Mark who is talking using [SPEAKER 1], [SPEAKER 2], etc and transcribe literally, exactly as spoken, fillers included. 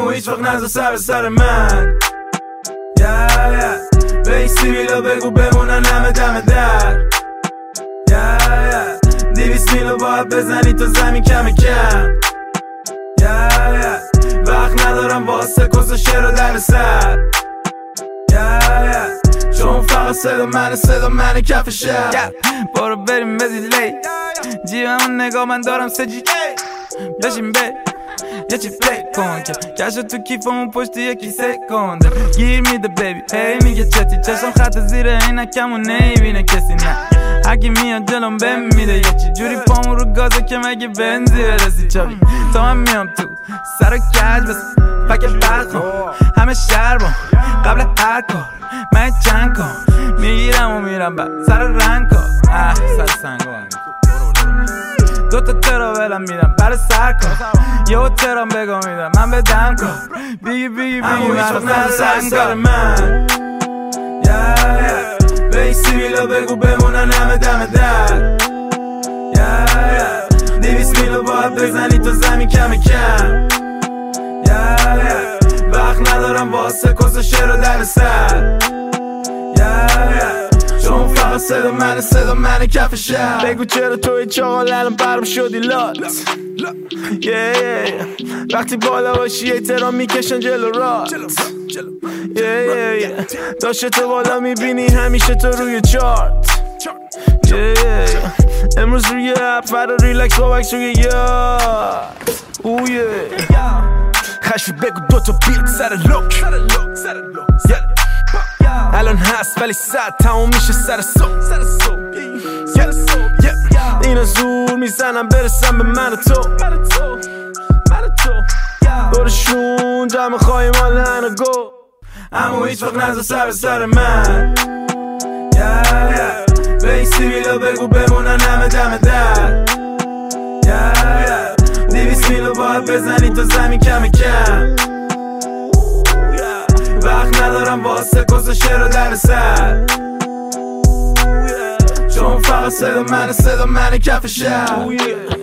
[SPEAKER 1] اما هیچ وقت نذار سر سر من. yeah, yeah. به این سیبیلا بگو بمونن همه دم در. yeah, yeah. دیویس میلو باید بزنی تو زمین کم کم. yeah, yeah. وقت ندارم واسه کس و شعر و در سر. yeah, yeah. چون فقط صدا منه صدا منه کف شب. yeah. برو بریم به دیلی جیبمون نگاه من دارم سجی بشین بی یه چی فکر کن که کشو تو کیفمون پشت یکی سکنده گیر میده بیبی هی میگه چتی چشم خط زیر عینکمو نمیبینه کسی نه هرکی میاد جلوم بهم میده یه چی جوری پامون رو گازه که مگه بنزی برسی چابی تا من میام تو سر و کج بس پک برد کن همه شهر بام قبل هر کار من چند کن میگیرم و میرم بعد سر رنگ کن اه سر سنگو دوتا تراولم میدم برای سر کن یه ترام بگو میدم من به دم کن بیگی بیگی بیگی من سر سر من. به این سیبیلا بگو بمونن همه دم در. دیویس میلو باید بزنی تو زمین کم کم. وقت ندارم واسه کس و شعر و در سر. چون فقط صدا منه صدا منه کف شب. بگو چرا توی چاقال الان برم شدی لات. yeah, yeah, yeah. وقتی بالا باشی احترام میکشن جلو رات. yeah, yeah, yeah. داشته تو بالا میبینی همیشه تو روی چارت. yeah, yeah, yeah. امروز روی اپ فردا ریلکس با وکس روی یاد. اوه yeah. خشی بگو دوتا بیت سر لوک. yeah. الان هست ولی ساعت تموم میشه سر صبح. اینا زور میزنم برسم به من و تو. برشون جمع خواهی مال هن و گو اما هیچ وقت نذار سر سر من. به این سیبیلا بگو بمونن همه دم در. دیویس میلو باید بزنی تو زمین کم کم. وقت ندارم واسه کس و شعر و در سر. چون فقط صدا منه صدا منه کف شب.